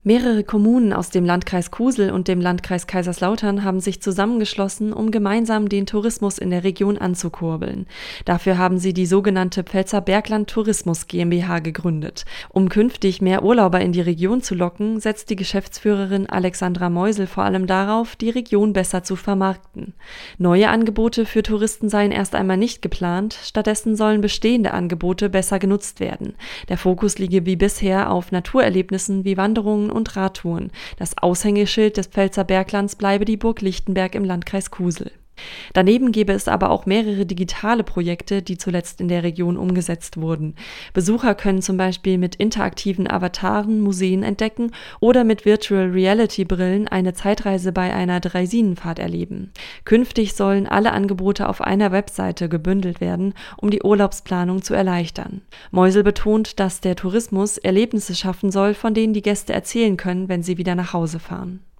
Mehrere Kommunen aus dem Landkreis Kusel und dem Landkreis Kaiserslautern haben sich zusammengeschlossen, um gemeinsam den Tourismus in der Region anzukurbeln. Dafür haben sie die sogenannte Pfälzer Bergland Tourismus GmbH gegründet. Um künftig mehr Urlauber in die Region zu locken, setzt die Geschäftsführerin Alexandra Meusel vor allem darauf, die Region besser zu vermarkten. Neue Angebote für Touristen seien erst einmal nicht geplant, stattdessen sollen bestehende Angebote besser genutzt werden. Der Fokus liege wie bisher auf Naturerlebnissen wie Wanderungen und Radtouren. Das Aushängeschild des Pfälzer Berglands bleibe die Burg Lichtenberg im Landkreis Kusel. Daneben gäbe es aber auch mehrere digitale Projekte, die zuletzt in der Region umgesetzt wurden. Besucher können zum Beispiel mit interaktiven Avataren Museen entdecken oder mit Virtual Reality Brillen eine Zeitreise bei einer Dreisinenfahrt erleben. Künftig sollen alle Angebote auf einer Webseite gebündelt werden, um die Urlaubsplanung zu erleichtern. Meusel betont, dass der Tourismus Erlebnisse schaffen soll, von denen die Gäste erzählen können, wenn sie wieder nach Hause fahren.